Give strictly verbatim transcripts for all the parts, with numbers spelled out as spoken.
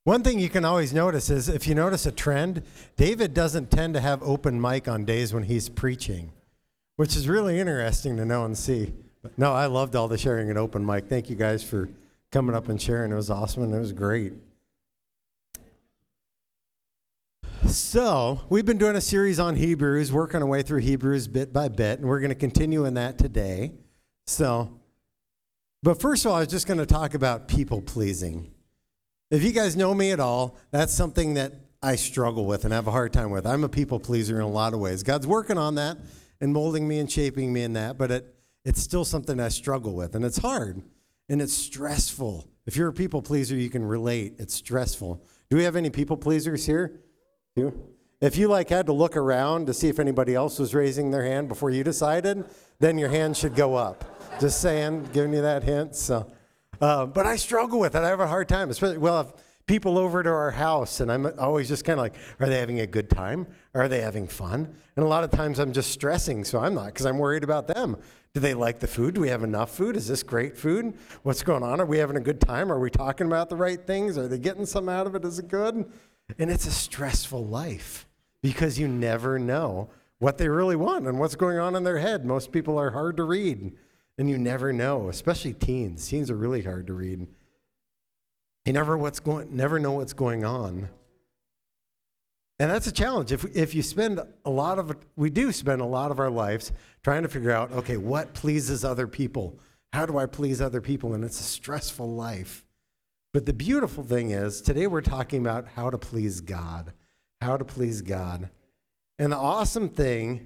One thing you can always notice is if you notice a trend, David doesn't tend to have open mic on days when he's preaching, which is really interesting to know and see. But no, I loved all the sharing at open mic. Thank you guys for coming up and sharing. It was awesome and it was great. So we've been doing a series on Hebrews, working our way through Hebrews bit by bit, and we're going to continue in that today. So, but first of all, I was just going to talk about people pleasing. If you guys know me at all, that's something that I struggle with and have a hard time with. I'm a people pleaser in a lot of ways. God's working on that and molding me and shaping me in that, but it, it's still something I struggle with, and it's hard, and it's stressful. If you're a people pleaser, you can relate. It's stressful. Do we have any people pleasers here? You? If you like had to look around to see if anybody else was raising their hand before you decided, then your hand should go up. Just saying, giving you that hint. So. Uh, but I struggle with it. I have a hard time, especially, well, if people over to our house, and I'm always just kind of like, are they having a good time? Are they having fun? And a lot of times I'm just stressing, so I'm not, because I'm worried about them. Do they like the food? Do we have enough food? Is this great food? What's going on? Are we having a good time? Are we talking about the right things? Are they getting some out of it? Is it good? And it's a stressful life, because you never know what they really want and what's going on in their head. Most people are hard to read. And you never know, especially teens. Teens are really hard to read. You never what's going, never know what's going on. And that's a challenge. If if you spend a lot of, we do spend a lot of our lives trying to figure out, okay, what pleases other people? How do I please other people? And it's a stressful life. But the beautiful thing is, today we're talking about how to please God. How to please God. And the awesome thing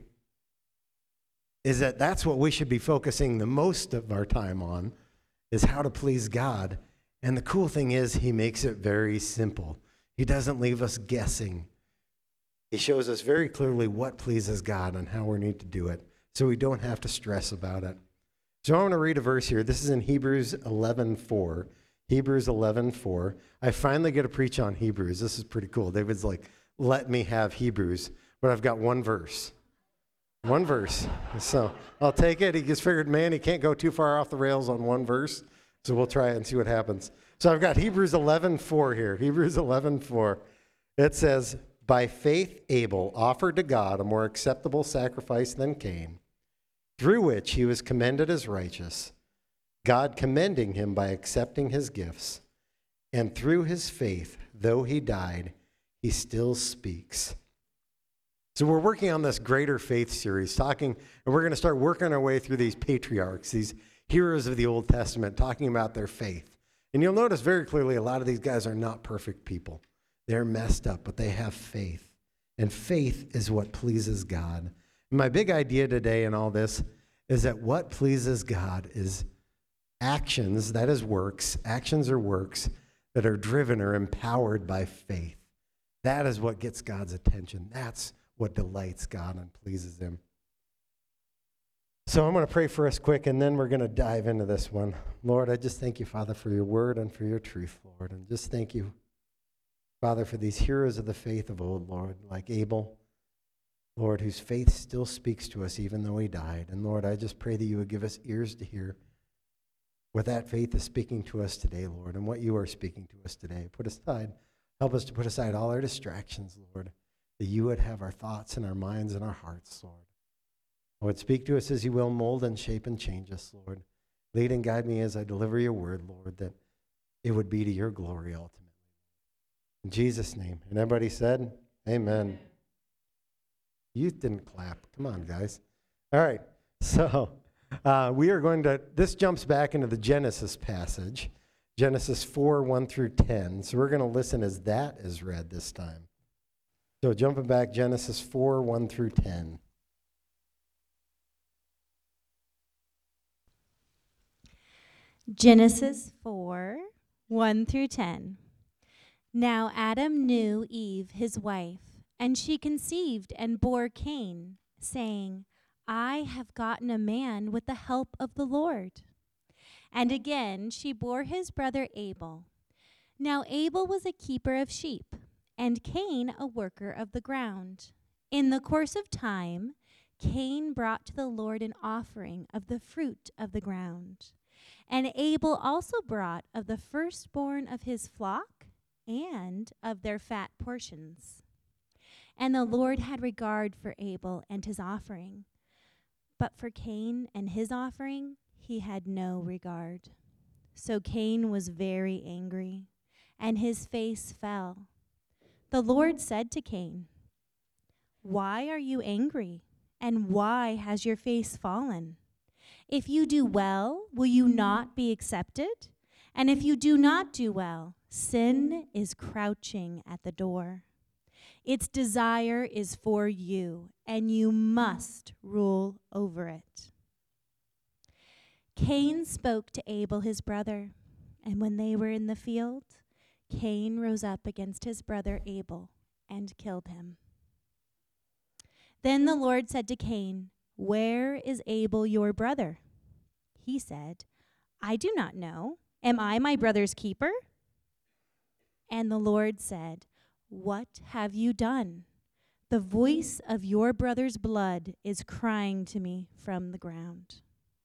is that that's what we should be focusing the most of our time on, is how to please God. And the cool thing is, he makes it very simple. He doesn't leave us guessing. He shows us very clearly what pleases God and how we need to do it, so we don't have to stress about it. So I want to read a verse here. This is in Hebrews eleven four. Hebrews eleven four. I finally get to preach on Hebrews. This is pretty cool. David's like, let me have Hebrews, but I've got one verse. One verse. So I'll take it. He just figured, man, he can't go too far off the rails on one verse. So we'll try it and see what happens. So I've got Hebrews eleven four here. Hebrews eleven four. It says, by faith Abel offered to God a more acceptable sacrifice than Cain, through which he was commended as righteous, God commending him by accepting his gifts. And through his faith, though he died, he still speaks. So we're working on this Greater Faith series, talking, and we're going to start working our way through these patriarchs, these heroes of the Old Testament, talking about their faith. And you'll notice very clearly a lot of these guys are not perfect people. They're messed up, but they have faith. And faith is what pleases God. And my big idea today in all this is that what pleases God is actions, that is works, actions or works that are driven or empowered by faith. That is what gets God's attention. That's what delights God and pleases him. So I'm going to pray for us quick, and then we're going to dive into this one. Lord, I just thank you, Father, for your word and for your truth, Lord. And just thank you, Father, for these heroes of the faith of old, Lord, like Abel, Lord, whose faith still speaks to us even though he died. And Lord, I just pray that you would give us ears to hear what that faith is speaking to us today, Lord, and what you are speaking to us today. Put aside, help us to put aside all our distractions, Lord, that you would have our thoughts and our minds and our hearts, Lord. Lord, speak to us as you will, mold and shape and change us, Lord. Lead and guide me as I deliver your word, Lord, that it would be to your glory ultimately. In Jesus' name. And everybody said, amen. Youth didn't clap. Come on, guys. All right. So uh, we are going to, this jumps back into the Genesis passage, Genesis four, one through ten. So we're going to listen as that is read this time. So jumping back, Genesis four, one through ten. Genesis four, one through ten. Now Adam knew Eve, his wife, and she conceived and bore Cain, saying, I have gotten a man with the help of the Lord. And again she bore his brother Abel. Now Abel was a keeper of sheep, and Cain a worker of the ground. In the course of time, Cain brought to the Lord an offering of the fruit of the ground. And Abel also brought of the firstborn of his flock and of their fat portions. And the Lord had regard for Abel and his offering, but for Cain and his offering he had no regard. So Cain was very angry, and his face fell. The Lord said to Cain, "Why are you angry, and why has your face fallen? If you do well, will you not be accepted? And if you do not do well, sin is crouching at the door. Its desire is for you, and you must rule over it." Cain spoke to Abel his brother, and when they were in the field, Cain rose up against his brother Abel and killed him. Then the Lord said to Cain, "Where is Abel your brother?" He said, "I do not know. Am I my brother's keeper?" And the Lord said, "What have you done? The voice of your brother's blood is crying to me from the ground."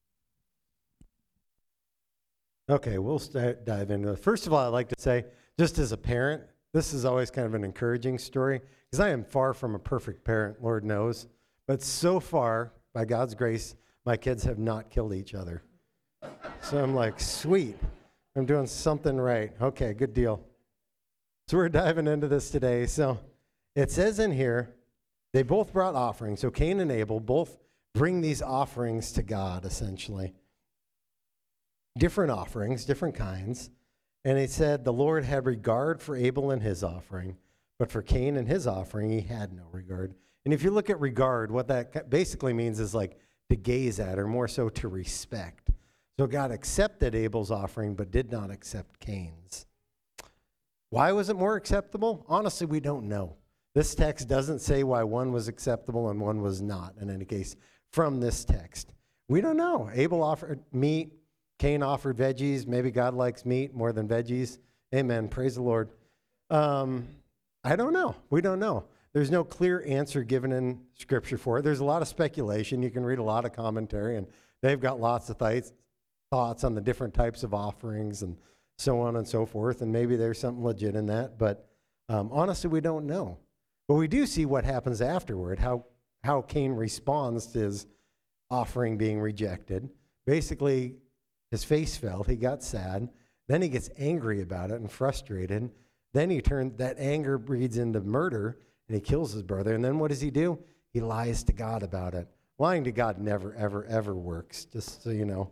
Okay, we'll start, dive into it. First of all, I'd like to say, just as a parent, this is always kind of an encouraging story, because I am far from a perfect parent, Lord knows. But so far, by God's grace, my kids have not killed each other. So I'm like, sweet, I'm doing something right. Okay, good deal. So we're diving into this today. So it says in here, they both brought offerings. So Cain and Abel both bring these offerings to God, essentially. Different offerings, different kinds. And he said the Lord had regard for Abel and his offering, but for Cain and his offering, he had no regard. And if you look at regard, what that basically means is like to gaze at, or more so to respect. So God accepted Abel's offering, but did not accept Cain's. Why was it more acceptable? Honestly, we don't know. This text doesn't say why one was acceptable and one was not, in any case, from this text. We don't know. Abel offered meat. Cain offered veggies. Maybe God likes meat more than veggies. Amen. Praise the Lord. Um, I don't know. We don't know. There's no clear answer given in Scripture for it. There's a lot of speculation. You can read a lot of commentary, and they've got lots of th- thoughts on the different types of offerings and so on and so forth, and maybe there's something legit in that. But um, honestly, we don't know. But we do see what happens afterward, how, how Cain responds to his offering being rejected. Basically, his face fell. He got sad. Then he gets angry about it and frustrated. Then he turns, that anger breeds into murder, and he kills his brother. And then what does he do? He lies to God about it. Lying to God never, ever, ever works, just so you know.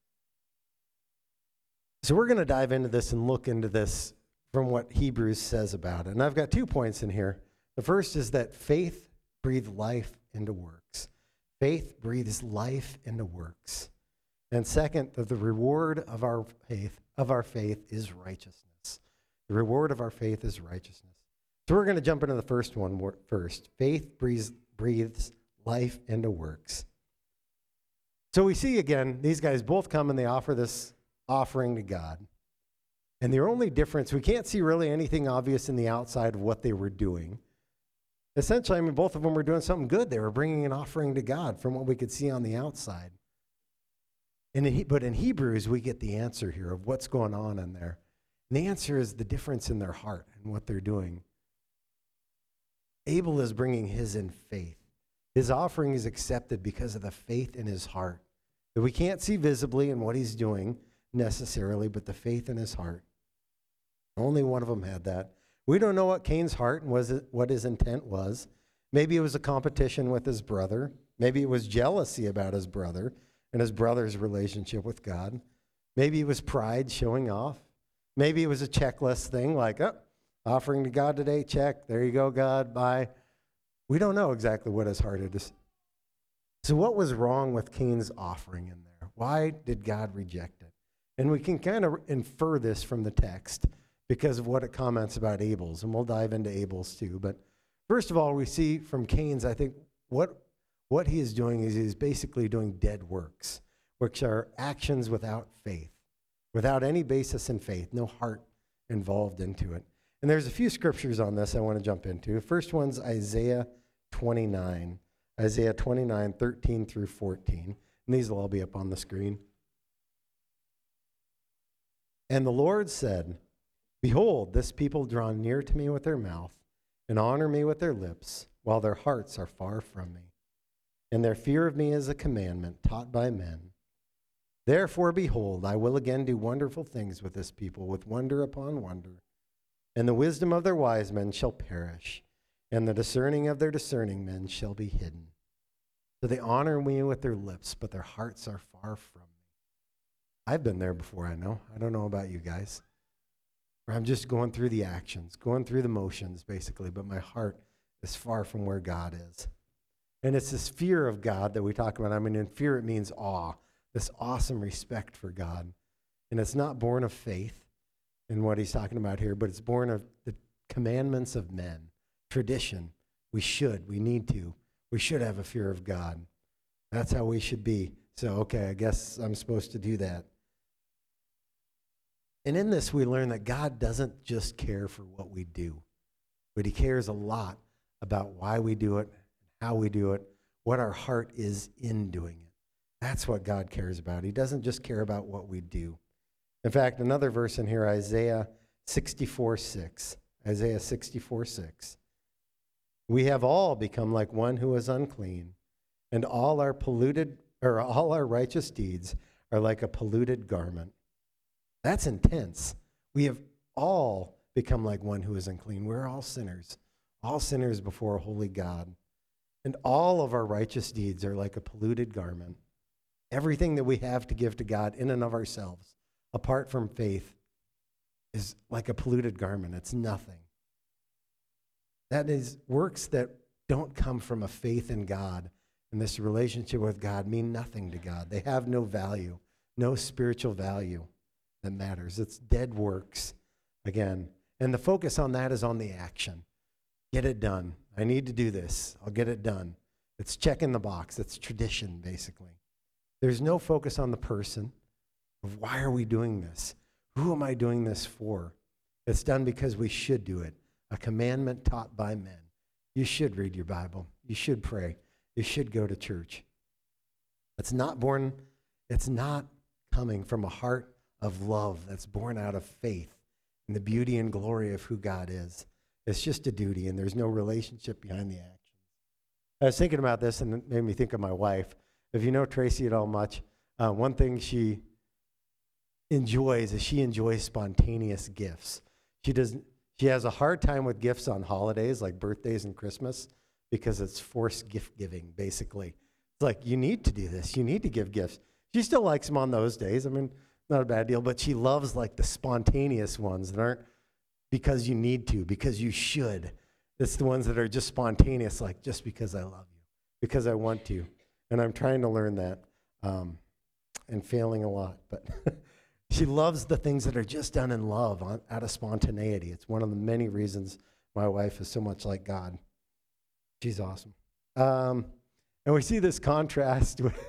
So we're going to dive into this and look into this from what Hebrews says about it. And I've got two points in here. The first is that faith breathes life into works. Faith breathes life into works. And second, that the reward of our faith, of our faith is righteousness. The reward of our faith is righteousness. So we're going to jump into the first one first. Faith breathes, breathes life into works. So we see again, these guys both come and they offer this offering to God. And the only difference, we can't see really anything obvious in the outside of what they were doing. Essentially, I mean, both of them were doing something good. They were bringing an offering to God from what we could see on the outside. And in, but in Hebrews, we get the answer here of what's going on in there. And the answer is the difference in their heart and what they're doing. Abel is bringing his in faith. His offering is accepted because of the faith in his heart that we can't see visibly in what he's doing necessarily, but the faith in his heart. Only one of them had that. We don't know what Cain's heart and was it, what his intent was. Maybe it was a competition with his brother. Maybe it was jealousy about his brother and his brother's relationship with God. Maybe it was pride showing off. Maybe it was a checklist thing like, oh, offering to God today, check. There you go, God, bye. We don't know exactly what his heart is. So what was wrong with Cain's offering in there? Why did God reject it? And we can kind of infer this from the text because of what it comments about Abel's, and we'll dive into Abel's too. But first of all, we see from Cain's, I think, what, what he is doing is he's basically doing dead works, which are actions without faith, without any basis in faith, no heart involved into it. And there's a few scriptures on this I want to jump into. The first one's Isaiah twenty-nine, Isaiah twenty-nine, thirteen through fourteen. And these will all be up on the screen. And the Lord said, Behold, this people draw near to me with their mouth and honor me with their lips, while their hearts are far from me. And their fear of me is a commandment taught by men. Therefore, behold, I will again do wonderful things with this people, with wonder upon wonder. And the wisdom of their wise men shall perish, and the discerning of their discerning men shall be hidden. So they honor me with their lips, but their hearts are far from me. I've been there before, I know. I don't know about you guys. Where I'm just going through the actions, going through the motions, basically, but my heart is far from where God is. And it's this fear of God that we talk about. I mean, in fear, it means awe, this awesome respect for God. And it's not born of faith in what he's talking about here, but it's born of the commandments of men, tradition. We should, we need to. We should have a fear of God. That's how we should be. So, okay, I guess I'm supposed to do that. And in this, we learn that God doesn't just care for what we do, but he cares a lot about why we do it, how we do it, what our heart is in doing it. That's what God cares about. He doesn't just care about what we do. In fact, another verse in here, Isaiah sixty-four six. Isaiah sixty-four six. We have all become like one who is unclean, and all our polluted, or all our righteous deeds are like a polluted garment. That's intense. We have all become like one who is unclean. We're all sinners, all sinners before a holy God. And all of our righteous deeds are like a polluted garment. Everything that we have to give to God in and of ourselves, apart from faith, is like a polluted garment. It's nothing. That is, works that don't come from a faith in God and this relationship with God mean nothing to God. They have no value, no spiritual value that matters. It's dead works, again. And the focus on that is on the action. Get it done. I need to do this. I'll get it done. It's checking the box. It's tradition, basically. There's no focus on the person of why are we doing this? Who am I doing this for? It's done because we should do it. A commandment taught by men. You should read your Bible. You should pray. You should go to church. It's not born, it's not coming from a heart of love that's born out of faith and the beauty and glory of who God is. It's just a duty, and there's no relationship behind the action. I was thinking about this, and it made me think of my wife. If you know Tracy at all much, uh, one thing she enjoys is she enjoys spontaneous gifts. She doesn't. She has a hard time with gifts on holidays like birthdays and Christmas because it's forced gift giving, basically. It's like, you need to do this. You need to give gifts. She still likes them on those days. I mean, not a bad deal, but she loves like the spontaneous ones that aren't because you need to, because you should. It's the ones that are just spontaneous, like just because I love you, because I want to. And I'm trying to learn that um, and failing a lot. But she loves the things that are just done in love, on, out of spontaneity. It's one of the many reasons my wife is so much like God. She's awesome. Um, and we see this contrast with,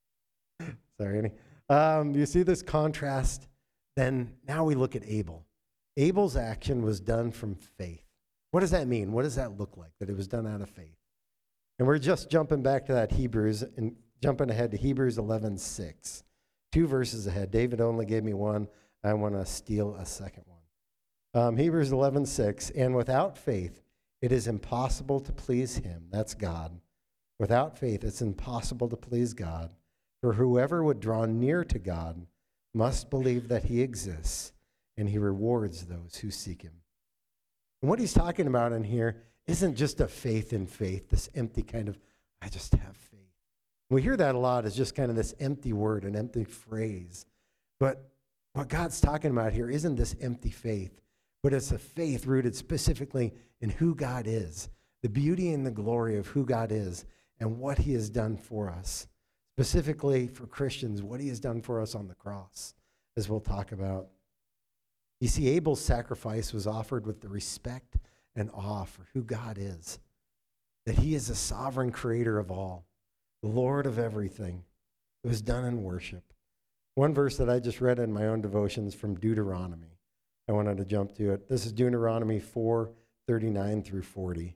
sorry, Annie. Um, you see this contrast, then now we look at Abel. Abel's action was done from faith. What does that mean? What does that look like, that it was done out of faith? And we're just jumping back to that Hebrews, and jumping ahead to Hebrews eleven six. Two verses ahead. David only gave me one. I want to steal a second one. Um, Hebrews eleven six, and without faith, it is impossible to please him. That's God. Without faith, it's impossible to please God. For whoever would draw near to God must believe that he exists, and he rewards those who seek him. And what he's talking about in here isn't just a faith in faith, this empty kind of, I just have faith. We hear that a lot as just kind of this empty word, an empty phrase. But what God's talking about here isn't this empty faith, but it's a faith rooted specifically in who God is, the beauty and the glory of who God is and what he has done for us. Specifically for Christians, what he has done for us on the cross, as we'll talk about. You see, Abel's sacrifice was offered with the respect and awe for who God is, that he is the sovereign creator of all, the Lord of everything. It was done in worship. One verse that I just read in my own devotions from Deuteronomy. I wanted to jump to it. This is Deuteronomy four thirty-nine through forty.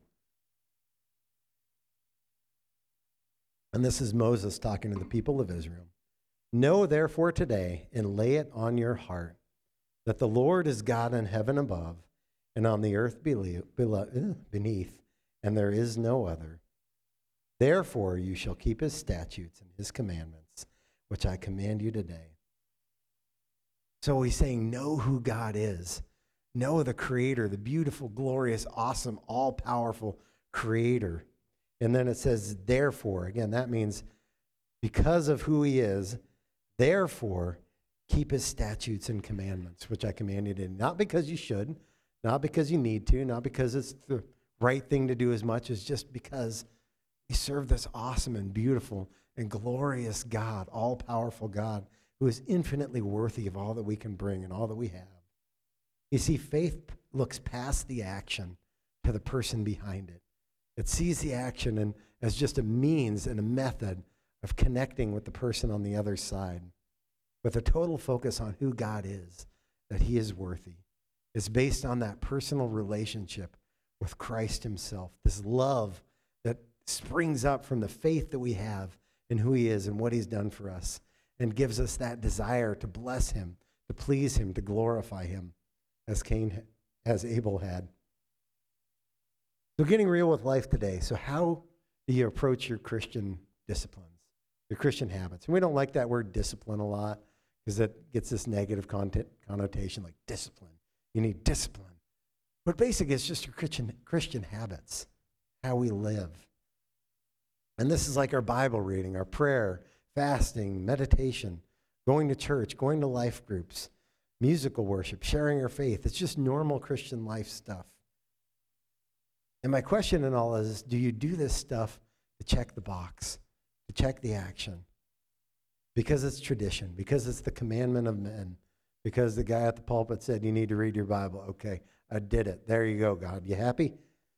And this is Moses talking to the people of Israel. Know therefore today and lay it on your heart that the Lord is God in heaven above and on the earth below, beneath, and there is no other. Therefore you shall keep his statutes and his commandments, which I command you today. So he's saying, know who God is. Know the Creator, the beautiful, glorious, awesome, all-powerful Creator. And then it says, therefore. Again, that means because of who he is, therefore, keep his statutes and commandments, which I command you today. Not because you should, not because you need to, not because it's the right thing to do as much as just because we serve this awesome and beautiful and glorious God, all-powerful God, who is infinitely worthy of all that we can bring and all that we have. You see, faith looks past the action to the person behind it. It sees the action and as just a means and a method of connecting with the person on the other side, with a total focus on who God is, that he is worthy. It's based on that personal relationship with Christ himself, this love that springs up from the faith that we have in who he is and what he's done for us, and gives us that desire to bless him, to please him, to glorify him, as Cain, as Abel had. So getting real with life today. So how do you approach your Christian disciplines, your Christian habits? And we don't like that word discipline a lot because it gets this negative content, connotation like discipline. You need discipline. But basically it's just your Christian, Christian habits, how we live. And this is like our Bible reading, our prayer, fasting, meditation, going to church, going to life groups, musical worship, sharing our faith. It's just normal Christian life stuff. And my question in all is, do you do this stuff to check the box, to check the action? Because it's tradition, because it's the commandment of men, because the guy at the pulpit said you need to read your Bible. Okay, I did it. There you go, God. You happy?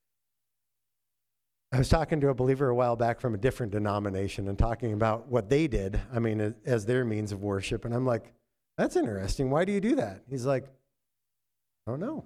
I was talking to a believer a while back from a different denomination and talking about what they did, I mean, as their means of worship. And I'm like, that's interesting. Why do you do that? He's like, I don't know.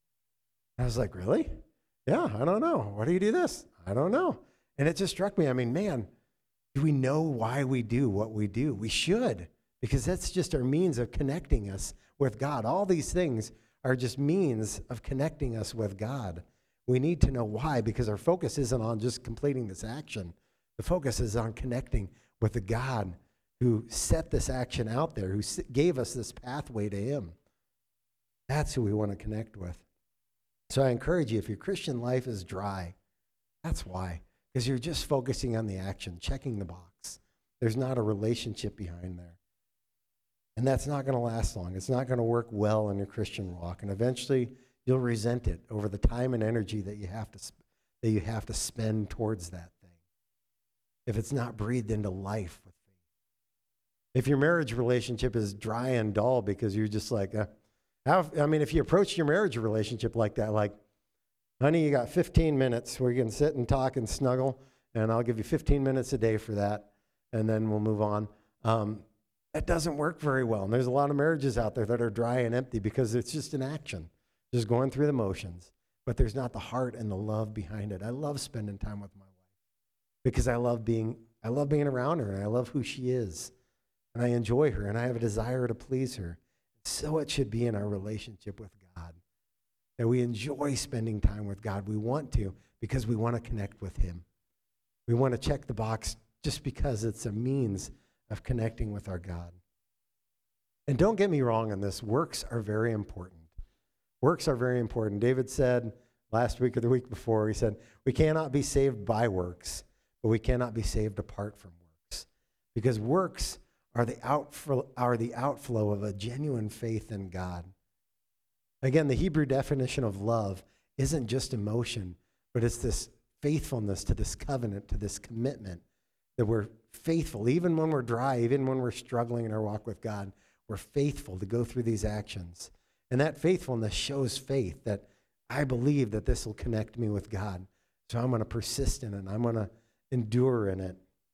I was like, really? Yeah, I don't know. Why do you do this? I don't know. And it just struck me. I mean, man, do we know why we do what we do? We should, because that's just our means of connecting us with God. All these things are just means of connecting us with God. We need to know why, because our focus isn't on just completing this action. The focus is on connecting with the God who set this action out there, who gave us this pathway to him. That's who we want to connect with. So I encourage you, if your Christian life is dry, that's why. Because you're just focusing on the action, checking the box. There's not a relationship behind there. And that's not going to last long. It's not going to work well in your Christian walk. And eventually, you'll resent it over the time and energy that you have to sp- that you have to spend towards that thing, if it's not breathed into life with faith. If your marriage relationship is dry and dull because you're just like, uh, how, I mean, if you approach your marriage relationship like that, like, honey, you got fifteen minutes where you can sit and talk and snuggle, and I'll give you fifteen minutes a day for that, and then we'll move on. Um, that doesn't work very well. And there's a lot of marriages out there that are dry and empty because it's just an action, just going through the motions. But there's not the heart and the love behind it. I love spending time with my wife because I love being I love being around her, and I love who she is, and I enjoy her, and I have a desire to please her. So it should be in our relationship with God, that we enjoy spending time with God. We want to because we want to connect with him. We want to check the box just because it's a means of connecting with our God. And don't get me wrong on this. Works are very important. Works are very important. David said last week or the week before, he said, we cannot be saved by works, but we cannot be saved apart from works. Because works are the outflow, are the outflow of a genuine faith in God. Again, the Hebrew definition of love isn't just emotion, but it's this faithfulness to this covenant, to this commitment, that we're faithful, even when we're dry, even when we're struggling in our walk with God, we're faithful to go through these actions. And that faithfulness shows faith that I believe that this will connect me with God. So I'm going to persist in it. I'm going to endure in it.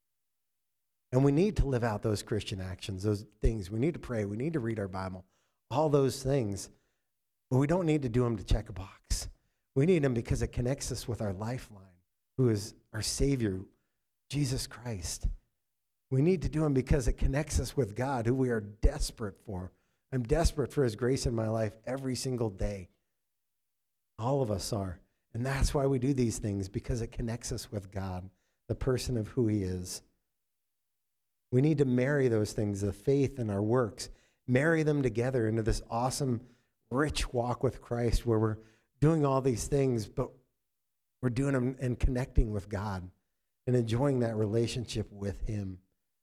And we need to live out those Christian actions, those things. We need to pray. We need to read our Bible, all those things. But we don't need to do them to check a box. We need them because it connects us with our lifeline, who is our Savior, Jesus Christ. We need to do them because it connects us with God, who we are desperate for. I'm desperate for his grace in my life every single day. All of us are. And that's why we do these things, because it connects us with God, the person of who he is. We need to marry those things, the faith and our works, marry them together into this awesome, rich walk with Christ where we're doing all these things, but we're doing them and connecting with God and enjoying that relationship with him.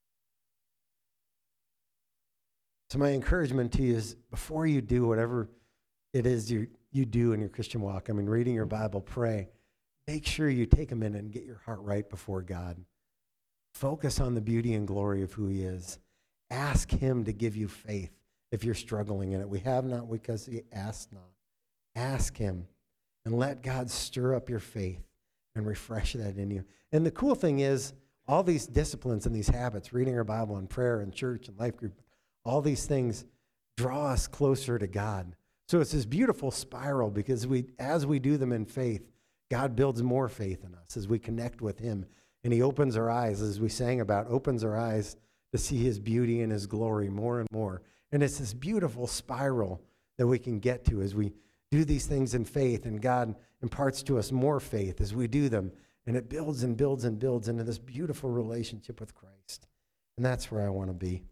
So my encouragement to you is, before you do whatever it is you, you do in your Christian walk, I mean, reading your Bible, pray, make sure you take a minute and get your heart right before God. Focus on the beauty and glory of who he is. Ask him to give you faith if you're struggling in it. We have not because he asked not. Ask him and let God stir up your faith and refresh that in you. And the cool thing is, all these disciplines and these habits, reading our Bible and prayer and church and life group, all these things draw us closer to God. So it's this beautiful spiral, because we, as we do them in faith, God builds more faith in us as we connect with him. And he opens our eyes, as we sang about, opens our eyes to see his beauty and his glory more and more. And it's this beautiful spiral that we can get to as we do these things in faith, and God imparts to us more faith as we do them. And it builds and builds and builds into this beautiful relationship with Christ. And that's where I want to be.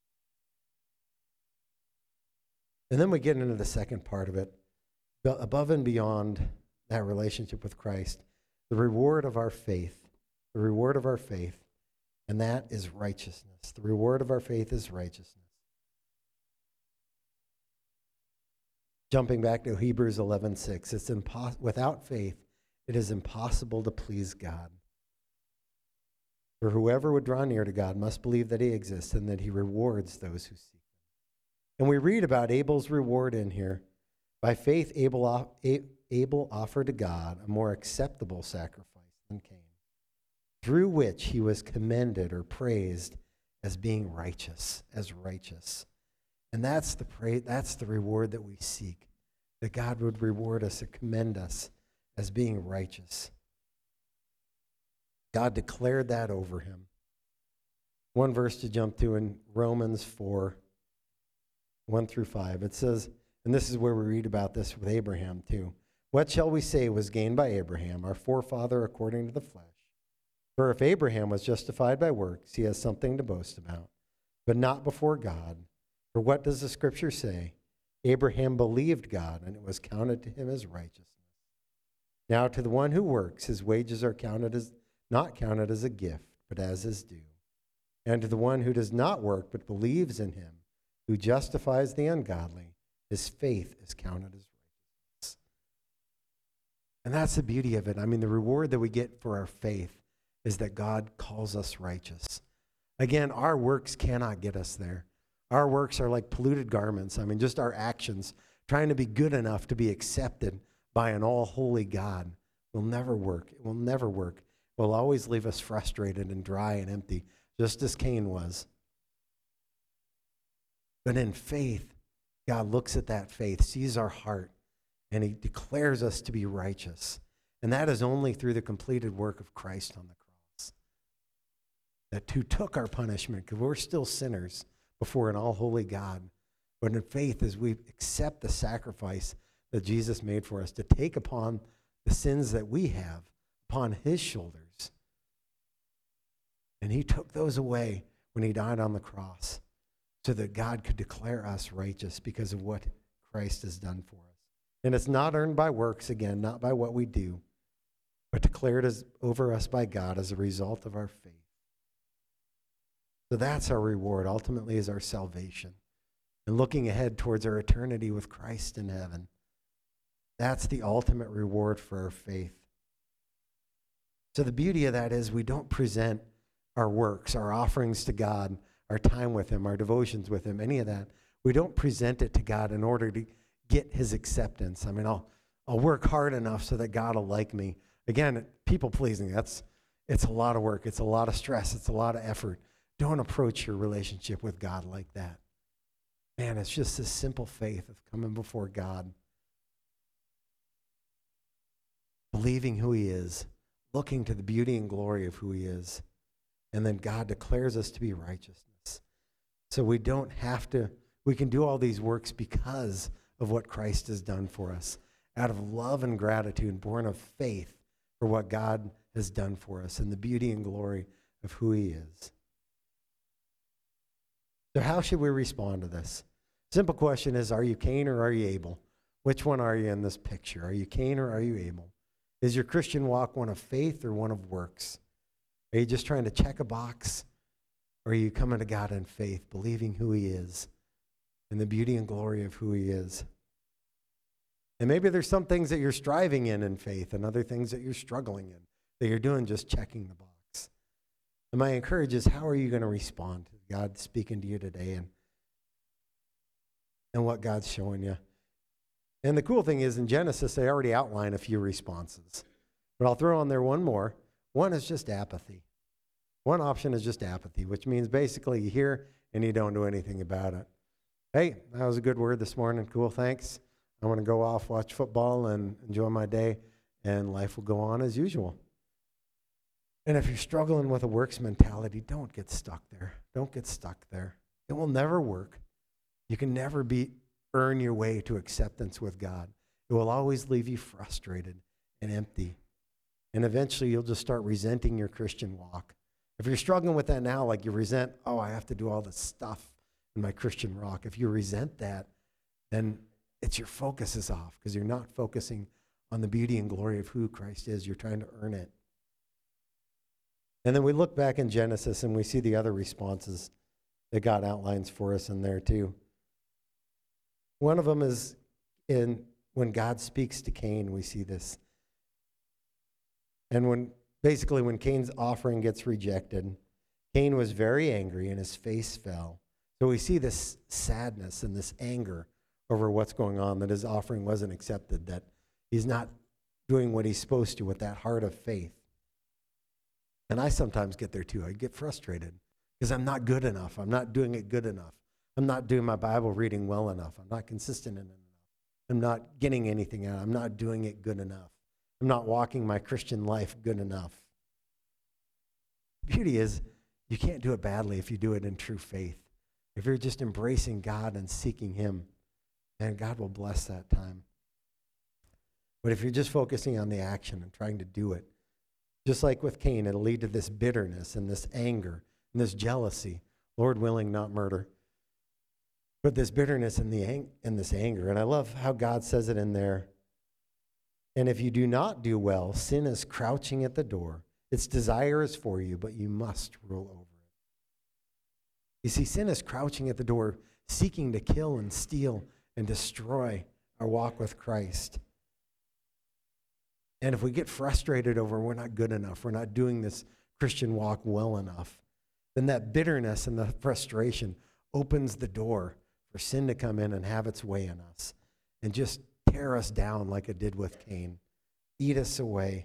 And then we get into the second part of it, above and beyond that relationship with Christ, the reward of our faith, the reward of our faith, and that is righteousness. The reward of our faith is righteousness. Jumping back to Hebrews eleven six, it's impos- without faith, it is impossible to please God. For whoever would draw near to God must believe that he exists and that he rewards those who seek him. And we read about Abel's reward in here. By faith, Abel, Abel offered to God a more acceptable sacrifice than Cain, through which he was commended or praised as being righteous, as righteous. And that's the pra- that's the reward that we seek, that God would reward us and commend us as being righteous. God declared that over him. One verse to jump to in Romans four, one through five. It says, and this is where we read about this with Abraham too. What shall we say was gained by Abraham, our forefather according to the flesh? For if Abraham was justified by works, he has something to boast about, but not before God. For what does the scripture say? Abraham believed God, and it was counted to him as righteousness. Now to the one who works, his wages are counted as not counted as a gift, but as his due. And to the one who does not work, but believes in him, who justifies the ungodly, his faith is counted as righteousness. And that's the beauty of it. I mean, the reward that we get for our faith is that God calls us righteous. Again, our works cannot get us there. Our works are like polluted garments. I mean, just our actions, trying to be good enough to be accepted by an all-holy God will never work. It will never work. It will always leave us frustrated and dry and empty, just as Cain was. But in faith, God looks at that faith, sees our heart, and he declares us to be righteous. And that is only through the completed work of Christ on the cross. That who took our punishment, because we're still sinners before an all-holy God. But in faith, as we accept the sacrifice that Jesus made for us to take upon the sins that we have upon his shoulders. And he took those away when he died on the cross so that God could declare us righteous because of what Christ has done for us. And it's not earned by works, again, not by what we do, but declared as over us by God as a result of our faith. So that's our reward, ultimately, is our salvation. And looking ahead towards our eternity with Christ in heaven. That's the ultimate reward for our faith. So the beauty of that is we don't present our works, our offerings to God, our time with him, our devotions with him, any of that. We don't present it to God in order to get his acceptance. I mean, I'll I'll work hard enough so that God will like me. Again, people pleasing, that's it's a lot of work, it's a lot of stress, it's a lot of effort. Don't approach your relationship with God like that. Man, it's just this simple faith of coming before God, believing who he is, looking to the beauty and glory of who he is, and then God declares us to be righteousness. So we don't have to We can do all these works because of what Christ has done for us, out of love and gratitude, born of faith for what God has done for us and the beauty and glory of who he is. So how should we respond to this? Simple question is, are you Cain or are you Abel? Which one are you in this picture? Are you Cain or are you Abel? Is your Christian walk one of faith or one of works? Are you just trying to check a box? Or are you coming to God in faith, believing who he is and the beauty and glory of who he is? And maybe there's some things that you're striving in in faith and other things that you're struggling in, that you're doing just checking the box. And my encourage is, how are you going to respond to God speaking to you today and, and what God's showing you? And the cool thing is, in Genesis, they already outline a few responses. But I'll throw on there one more. One is just apathy. One option is just apathy, which means basically you hear and you don't do anything about it. Hey, that was a good word this morning. Cool, thanks. I want to go off, watch football, and enjoy my day, and life will go on as usual. And if you're struggling with a works mentality, don't get stuck there. Don't get stuck there. It will never work. You can never be earn your way to acceptance with God. It will always leave you frustrated and empty. And eventually you'll just start resenting your Christian walk. If you're struggling with that now, like you resent, oh, I have to do all this stuff in my Christian walk. If you resent that, then it's your focus is off because you're not focusing on the beauty and glory of who Christ is. You're trying to earn it. And then we look back in Genesis and we see the other responses that God outlines for us in there too. One of them is in when God speaks to Cain, we see this. And when basically when Cain's offering gets rejected, Cain was very angry and his face fell. So we see this sadness and this anger over what's going on, that his offering wasn't accepted, that he's not doing what he's supposed to with that heart of faith. And I sometimes get there too. I get frustrated because I'm not good enough. I'm not doing it good enough. I'm not doing my Bible reading well enough. I'm not consistent enough. I'm not getting anything out. I'm not doing it good enough. I'm not walking my Christian life good enough. The beauty is, you can't do it badly if you do it in true faith. If you're just embracing God and seeking him, then God will bless that time. But if you're just focusing on the action and trying to do it, just like with Cain, it'll lead to this bitterness and this anger and this jealousy. Lord willing, not murder. But this bitterness and, the ang- and this anger. And I love how God says it in there. And if you do not do well, sin is crouching at the door. Its desire is for you, but you must rule over it. You see, sin is crouching at the door, seeking to kill and steal and destroy our walk with Christ. And if we get frustrated over we're not good enough, we're not doing this Christian walk well enough, then that bitterness and the frustration opens the door for sin to come in and have its way in us and just tear us down like it did with Cain, eat us away.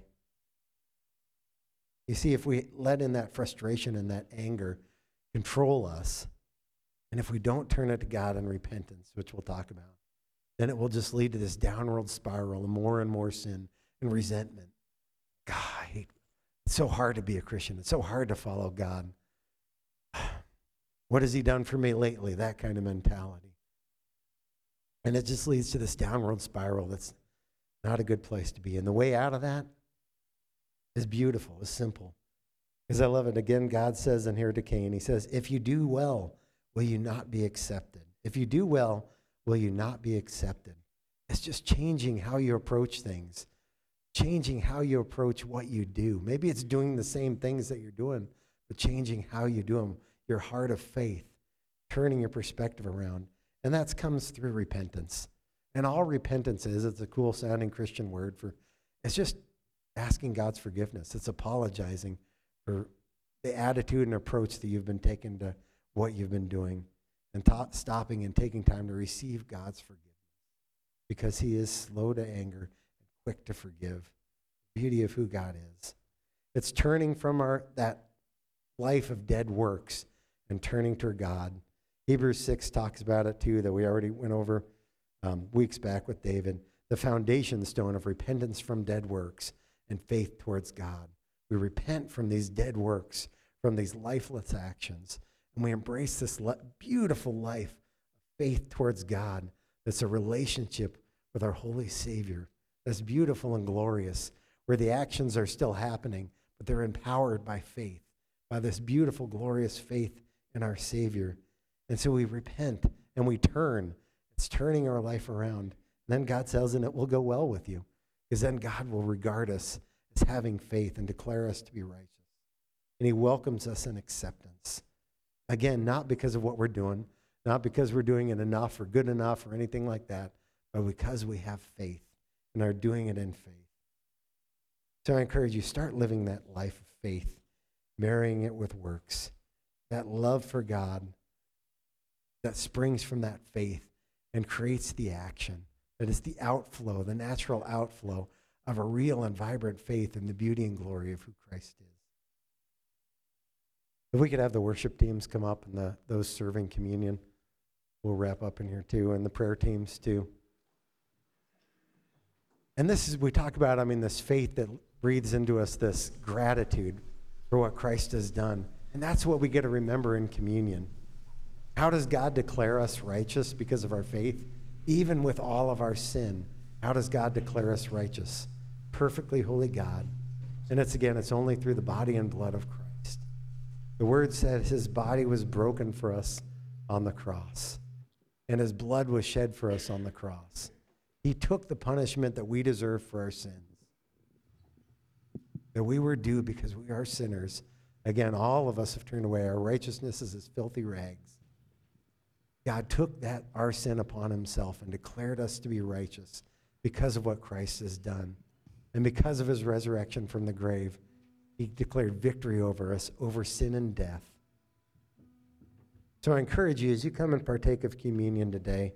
You see, if we let in that frustration and that anger control us, and if we don't turn it to God in repentance, which we'll talk about, then it will just lead to this downward spiral of more and more sin and resentment. God, I hate, it's so hard to be a Christian. It's so hard to follow God. What has he done for me lately? That kind of mentality. And it just leads to this downward spiral that's not a good place to be. And the way out of that is beautiful, is simple. Because I love it. Again, God says in here to Cain, he says, if you do well, will you not be accepted? If you do well, will you not be accepted? It's just changing how you approach things, changing how you approach what you do. Maybe it's doing the same things that you're doing, but changing how you do them. Your heart of faith, turning your perspective around. And that comes through repentance. And all repentance is, it's a cool sounding Christian word for, it's just asking God's forgiveness. It's apologizing for the attitude and approach that you've been taking to what you've been doing, and ta- stopping and taking time to receive God's forgiveness, because he is slow to anger and quick to forgive. The beauty of who God is. It's turning from our that life of dead works and turning to God. Hebrews six talks about it too, that we already went over um, weeks back with David. The foundation stone of repentance from dead works and faith towards God. We repent from these dead works, from these lifeless actions, and we embrace this le- beautiful life of faith towards God. That's a relationship with our holy Savior. That's beautiful and glorious, where the actions are still happening, but they're empowered by faith, by this beautiful, glorious faith in our Savior. And so we repent and we turn. It's turning our life around. And then God says, and it will go well with you, because then God will regard us as having faith and declare us to be righteous. And he welcomes us in acceptance. Again, not because of what we're doing, not because we're doing it enough or good enough or anything like that, but because we have faith and are doing it in faith. So I encourage you, start living that life of faith, marrying it with works, that love for God that springs from that faith and creates the action. That is the outflow, the natural outflow of a real and vibrant faith in the beauty and glory of who Christ is. If we could have the worship teams come up and the, those serving communion, we'll wrap up in here too, and the prayer teams too. And this is, we talk about, I mean, this faith that breathes into us this gratitude for what Christ has done. And that's what we get to remember in communion. How does God declare us righteous because of our faith? Even with all of our sin, how does God declare us righteous? Perfectly holy God. And it's, again, it's only through the body and blood of Christ. The word says his body was broken for us on the cross, and his blood was shed for us on the cross. He took the punishment that we deserve for our sins, that we were due because we are sinners. Again, all of us have turned away. Our righteousness is as filthy rags. God took that, our sin, upon himself and declared us to be righteous because of what Christ has done. And because of his resurrection from the grave, he declared victory over us, over sin and death. So I encourage you, as you come and partake of communion today,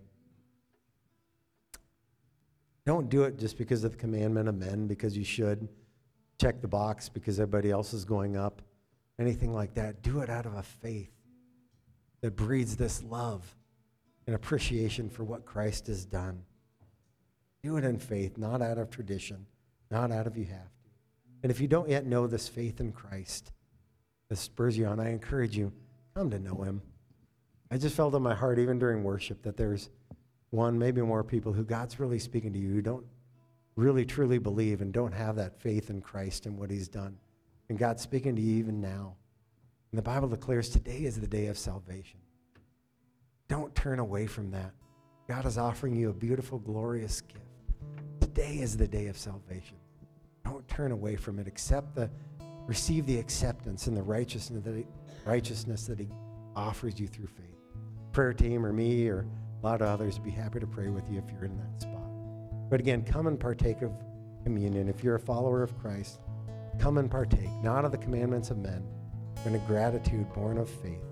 don't do it just because of the commandment of men, because you should. Check the box because everybody else is going up. Anything like that. Do it out of a faith that breeds this love and appreciation for what Christ has done. Do it in faith, not out of tradition, not out of you have to. And if you don't yet know this faith in Christ that spurs you on, I encourage you, come to know him. I just felt in my heart, even during worship, that there's one, maybe more people who God's really speaking to you, who don't really truly believe and don't have that faith in Christ and what he's done. And God's speaking to you even now. And the Bible declares today is the day of salvation. Don't turn away from that. God is offering you a beautiful, glorious gift. Today is the day of salvation. Don't turn away from it. Accept the, receive the acceptance and the righteousness that he, righteousness that he offers you through faith. Prayer team or me or a lot of others would be happy to pray with you if you're in that spot. But again, come and partake of communion. If you're a follower of Christ, come and partake, not of the commandments of men, but in a gratitude born of faith.